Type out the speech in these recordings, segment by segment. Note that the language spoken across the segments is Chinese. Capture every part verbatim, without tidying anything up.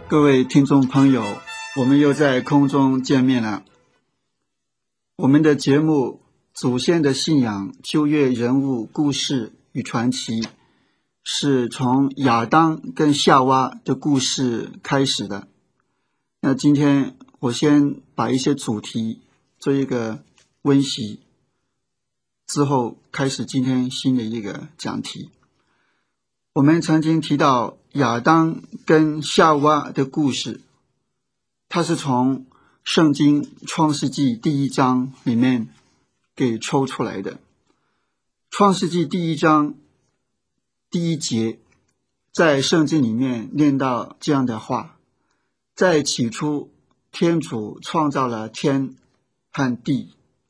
各位听众朋友，我们又在空中见面了。我们的节目《祖先的信仰：旧约人物故事与传奇》是从亚当跟夏娃的故事开始的。那今天我先把一些主题做一个温习，之后开始今天新的一个讲题。我们曾经提到亚当跟夏娃的故事，它是从圣经创世纪第一章里面给抽出来的。创世纪第一章第一节，在圣经里面念到这样的话：在起初，天主创造了天和地。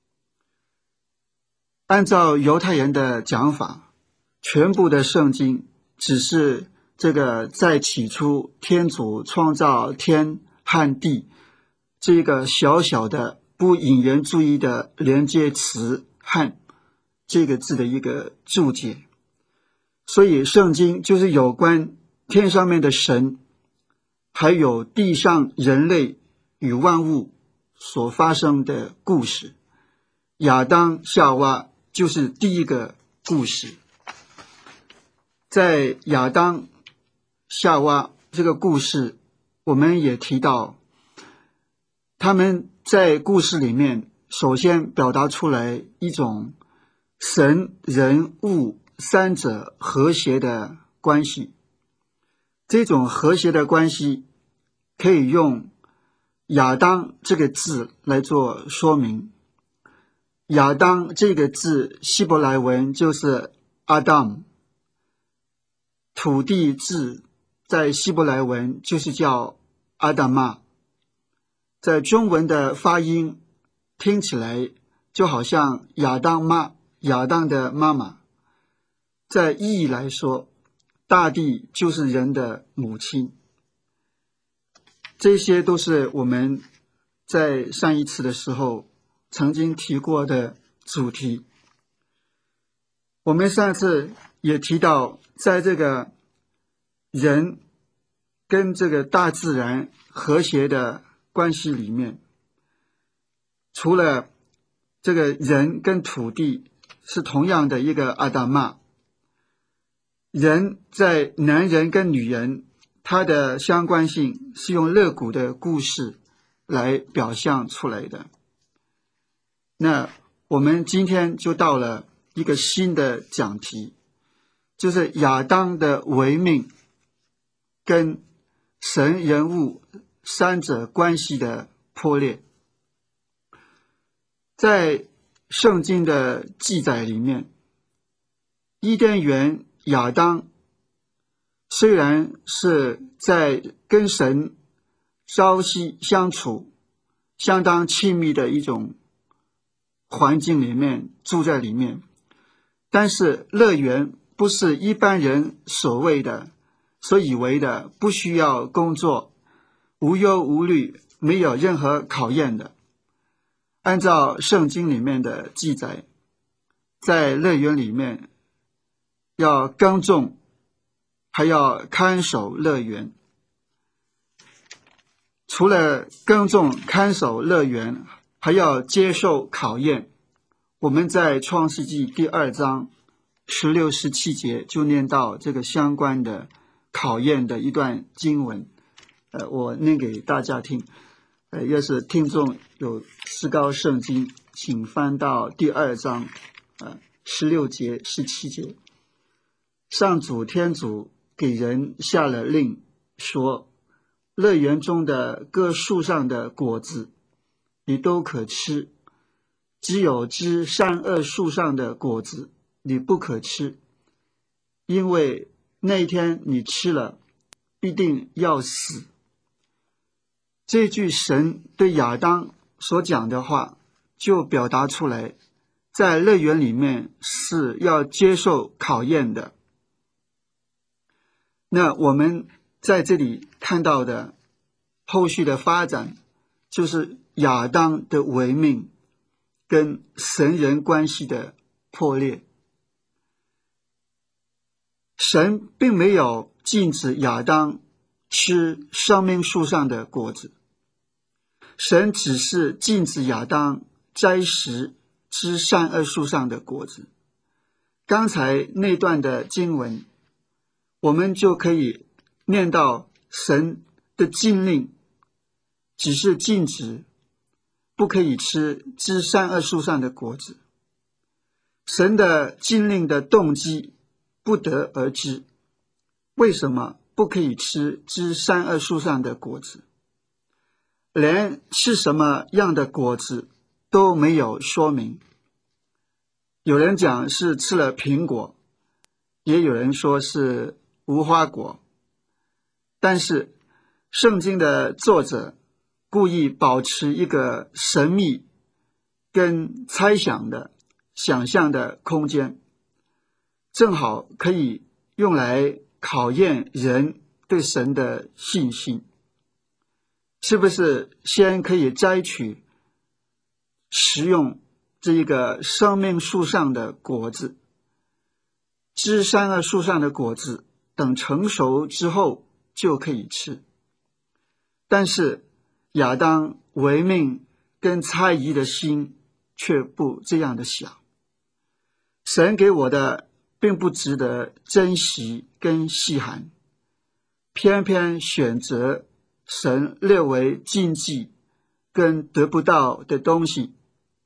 按照犹太人的讲法，全部的圣经只是这个在起初天主创造天和地这个小小的不引人注意的连接词和这个字的一个注解。所以圣经就是有关天上面的神，还有地上人类与万物所发生的故事。亚当夏娃就是第一个故事。在亚当夏娃这个故事，我们也提到他们在故事里面首先表达出来一种神人物三者和谐的关系。这种和谐的关系可以用亚当这个字来做说明。亚当这个字希伯来文就是阿当，土地字在希伯来文就是叫阿达玛，在中文的发音听起来就好像亚当妈，亚当的妈妈。在意义来说，大地就是人的母亲。这些都是我们在上一次的时候曾经提过的主题。我们上次也提到，在这个人跟这个大自然和谐的关系里面，除了这个人跟土地是同样的一个阿达玛，人在男人跟女人它的相关性是用肋骨的故事来表象出来的。那我们今天就到了一个新的讲题，就是亚当的违命跟神人物三者关系的破裂。在圣经的记载里面，伊甸园亚当虽然是在跟神朝夕相处相当亲密的一种环境里面住在里面，但是乐园不是一般人所谓的所以为的不需要工作，无忧无虑，没有任何考验的。按照圣经里面的记载，在乐园里面要耕种，还要看守乐园。除了耕种看守乐园，还要接受考验。我们在创世纪第二章十六十七节就念到这个相关的考验的一段经文，呃，我念给大家听。呃，要是听众有思高圣经，请翻到第二章，呃，十六节、十七节。上主天主给人下了令，说：乐园中的各树上的果子，你都可吃；只有枝善恶树上的果子，你不可吃，因为那天你吃了，必定要死。这句神对亚当所讲的话，就表达出来，在乐园里面是要接受考验的。那我们在这里看到的后续的发展，就是亚当的违命跟神人关系的破裂。神并没有禁止亚当吃生命树上的果子，神只是禁止亚当摘食知善恶树上的果子。刚才那段的经文，我们就可以念到神的禁令只是禁止不可以吃知善恶树上的果子。神的禁令的动机不得而知，为什么不可以吃知善恶树上的果子？连吃什么样的果子都没有说明。有人讲是吃了苹果，也有人说是无花果，但是圣经的作者故意保持一个神秘跟猜想的想象的空间，正好可以用来考验人对神的信心。是不是先可以摘取食用这一个生命树上的果子，知善恶树上的果子等成熟之后就可以吃？但是亚当违命跟猜疑的心却不这样的想。神给我的并不值得珍惜跟稀罕，偏偏选择神列为禁忌跟得不到的东西。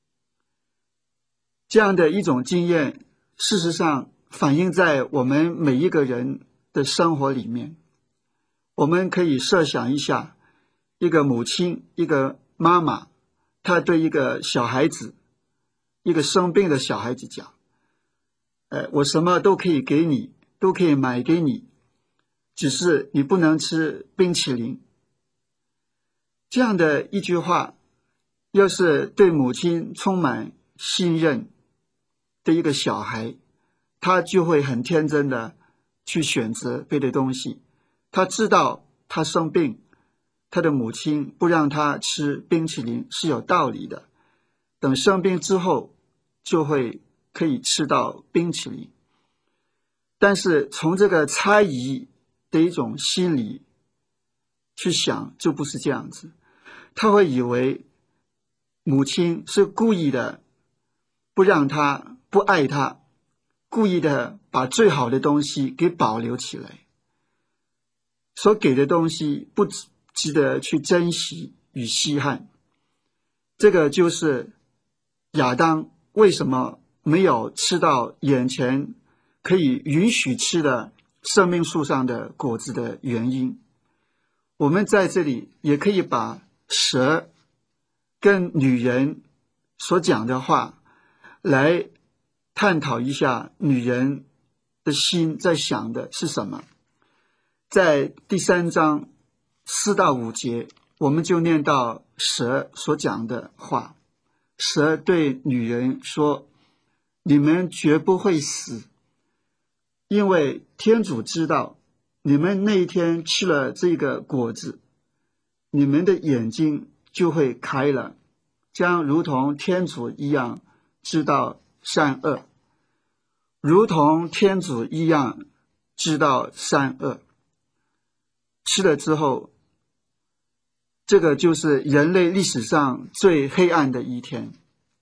这样的一种经验，事实上反映在我们每一个人的生活里面。我们可以设想一下，一个母亲，一个妈妈，她对一个小孩子，一个生病的小孩子讲，呃，我什么都可以给你，都可以买给你，只是你不能吃冰淇淋。这样的一句话，要是对母亲充满信任的一个小孩，他就会很天真的去选择别的东西。他知道他生病，他的母亲不让他吃冰淇淋是有道理的，等生病之后就会可以吃到冰淇淋。但是从这个猜疑的一种心理去想，就不是这样子。他会以为母亲是故意的不让他，不爱他，故意的把最好的东西给保留起来，所给的东西不值得去珍惜与稀罕。这个就是亚当为什么没有吃到眼前可以允许吃的生命树上的果子的原因。我们在这里也可以把蛇跟女人所讲的话来探讨一下，女人的心在想的是什么。在第三章四到五节，我们就念到蛇所讲的话。蛇对女人说，你们绝不会死，因为天主知道你们那一天吃了这个果子，你们的眼睛就会开了，将如同天主一样知道善恶，如同天主一样知道善恶。吃了之后，这个就是人类历史上最黑暗的一天。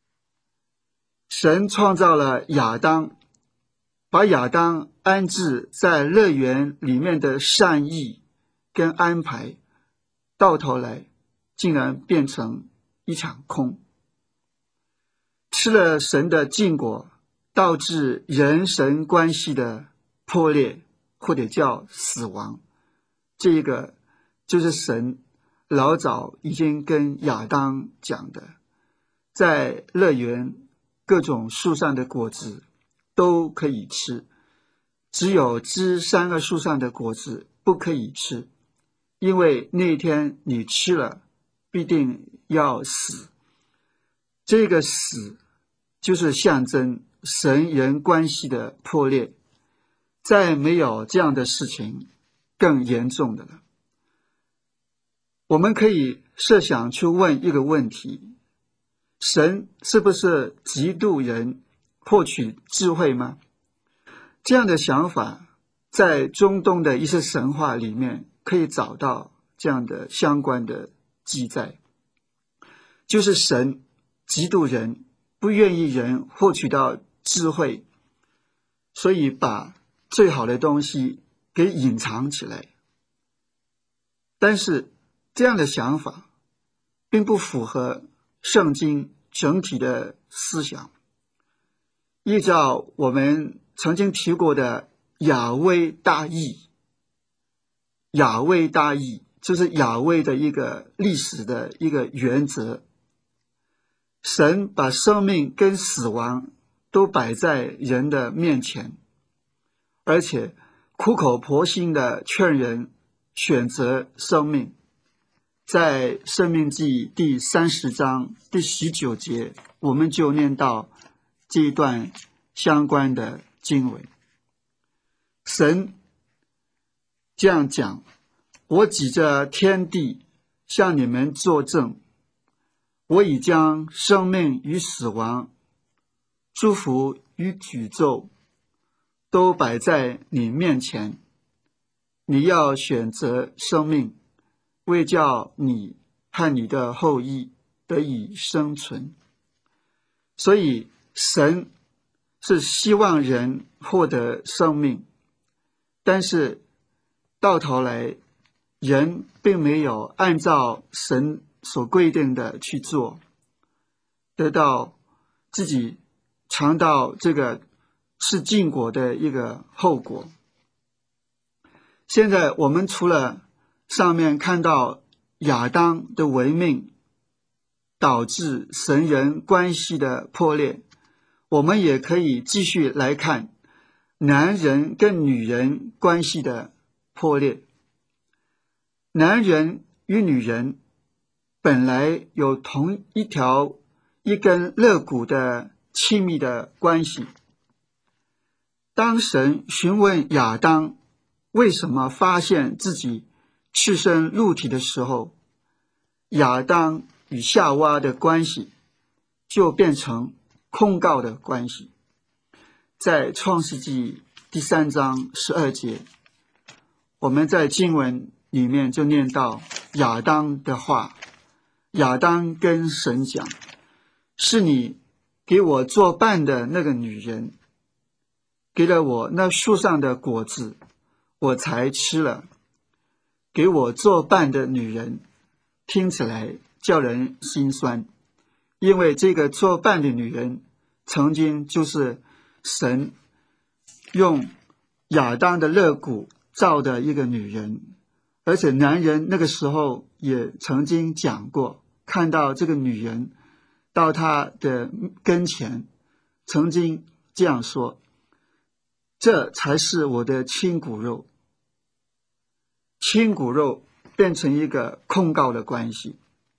神创造了亚当，把亚当安置在乐园里面的善意跟安排，到头来竟然变成一场空。吃了神的禁果，导致人神关系的破裂，或者叫死亡。这一个就是神老早已经跟亚当讲的，在乐园各种树上的果子都可以吃，只有知善恶树上的果子不可以吃，因为那一天你吃了必定要死。这个死就是象征神人关系的破裂，再没有这样的事情更严重的了。我们可以设想去问一个问题，神是不是嫉妒人获取智慧吗？这样的想法在中东的一些神话里面可以找到这样的相关的记载，就是神嫉妒人，不愿意人获取到智慧，所以把最好的东西给隐藏起来。但是这样的想法并不符合圣经整体的思想。依照我们曾经提过的雅威大义，雅威大义就是雅威的一个历史的一个原则。神把生命跟死亡都摆在人的面前，而且苦口婆心的劝人选择生命。在申命记第三十章第十九节，我们就念到这一段相关的经文。神这样讲：我指着天地向你们作证，我已将生命与死亡、祝福与诅咒都摆在你面前，你要选择生命，为叫你和你的后裔得以生存。所以神是希望人获得生命，但是到头来人并没有按照神所规定的去做，得到自己尝到这个是禁果的一个后果。现在我们除了上面看到亚当的违命导致神人关系的破裂，我们也可以继续来看男人跟女人关系的破裂。男人与女人本来有同一条一根肋骨的亲密的关系。当神询问亚当为什么发现自己赤身露体的时候，亚当与夏娃的关系就变成控告的关系。在创世纪第三章十二节，我们在经文里面就念到亚当的话，亚当跟神讲：是你给我作伴的那个女人，给了我那树上的果子，我才吃了。给我作伴的女人听起来叫人心酸，因为这个作伴的女人曾经就是神用亚当的肋骨造的一个女人，而且男人那个时候也曾经讲过，看到这个女人到他的跟前，曾经这样说：这才是我的亲骨肉。亲骨肉变成一个控告的关系。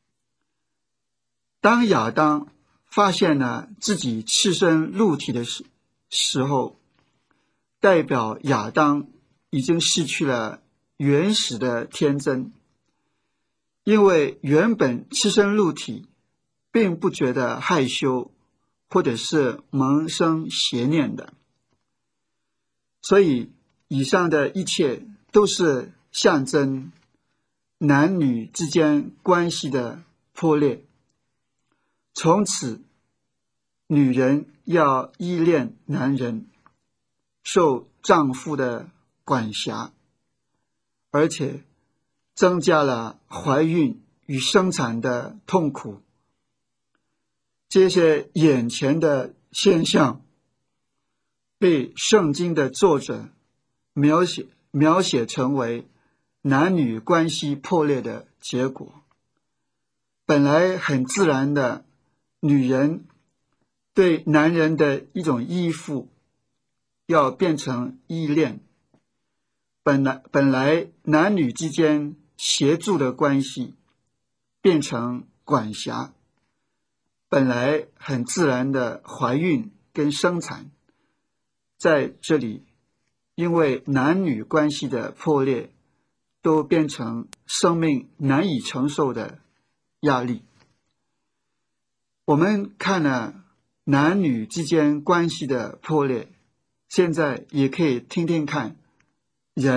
当亚当发现了自己赤身露体的时候，代表亚当已经失去了原始的天真，因为原本赤身露体并不觉得害羞或者是萌生邪念的，所以以上的一切都是象征男女之间关系的破裂。从此女人要依恋男人，受丈夫的管辖，而且增加了怀孕与生产的痛苦。这些眼前的现象被圣经的作者描写描写成为男女关系破裂的结果。本来很自然的，女人对男人的一种依附要变成依恋，本来本来男女之间协助的关系变成管辖，本来很自然的怀孕跟生产，在这里因为男女关系的破裂，都变成生命难以承受的压力。我们看了男女之间关系的破裂，现在也可以听听看人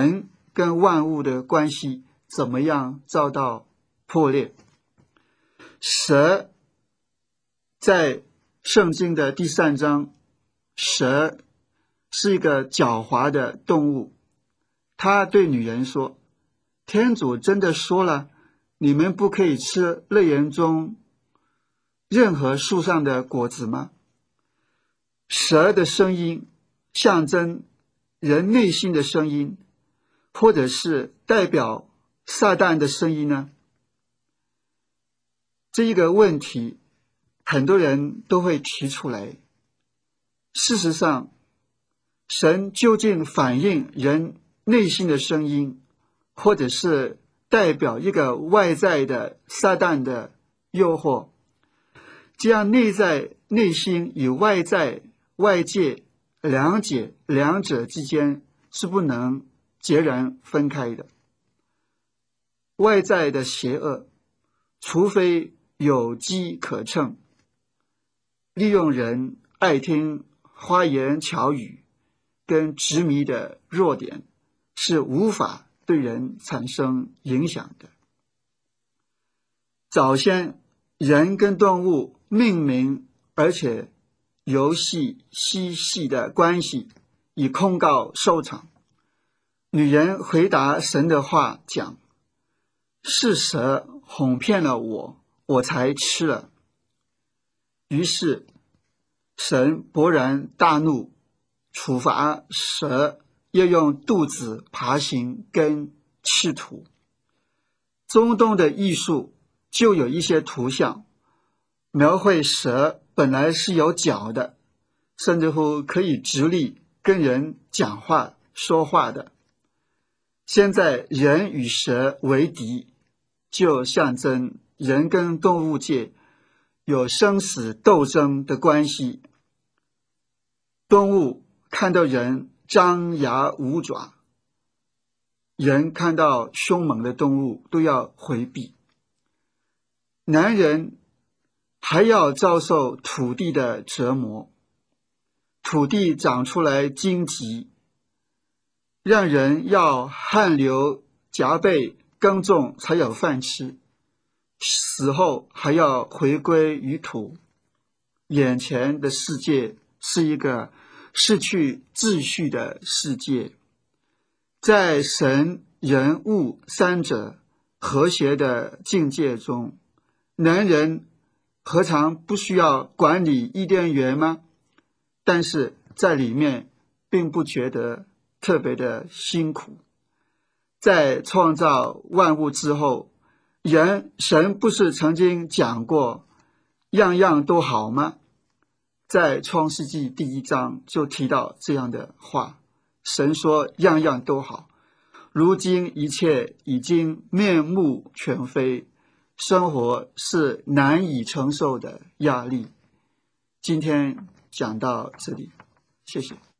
跟万物的关系怎么样遭到破裂。蛇在圣经的第三章，蛇是一个狡猾的动物，他对女人说，天主真的说了，你们不可以吃乐园中任何树上的果子吗？蛇的声音象征人内心的声音，或者是代表撒旦的声音呢？这一个问题很多人都会提出来。事实上，神究竟反映人内心的声音，或者是代表一个外在的撒旦的诱惑，这样内在内心与外在外界两者两者之间是不能截然分开的。外在的邪恶，除非有机可乘，利用人爱听花言巧语跟执迷的弱点，是无法对人产生影响的。早先人跟动物命名而且游戏嬉戏的关系以控告收场。女人回答神的话讲，是蛇哄骗了我，我才吃了。于是神勃然大怒，处罚蛇要用肚子爬行跟吃土。中东的艺术就有一些图像描绘蛇本来是有脚的，甚至乎可以直立跟人讲话说话的。现在人与蛇为敌，就象征人跟动物界有生死斗争的关系。动物看到人张牙舞爪，人看到凶猛的动物都要回避。男人还要遭受土地的折磨，土地长出来荆棘，让人要汗流浃背耕种才有饭吃，死后还要回归于土。眼前的世界是一个失去秩序的世界，在神人物三者和谐的境界中，男人何尝不需要管理伊甸园吗？但是在里面并不觉得特别的辛苦。在创造万物之后，人神不是曾经讲过样样都好吗？在创世纪第一章就提到这样的话，神说样样都好，如今一切已经面目全非，生活是难以承受的压力。今天讲到这里，谢谢。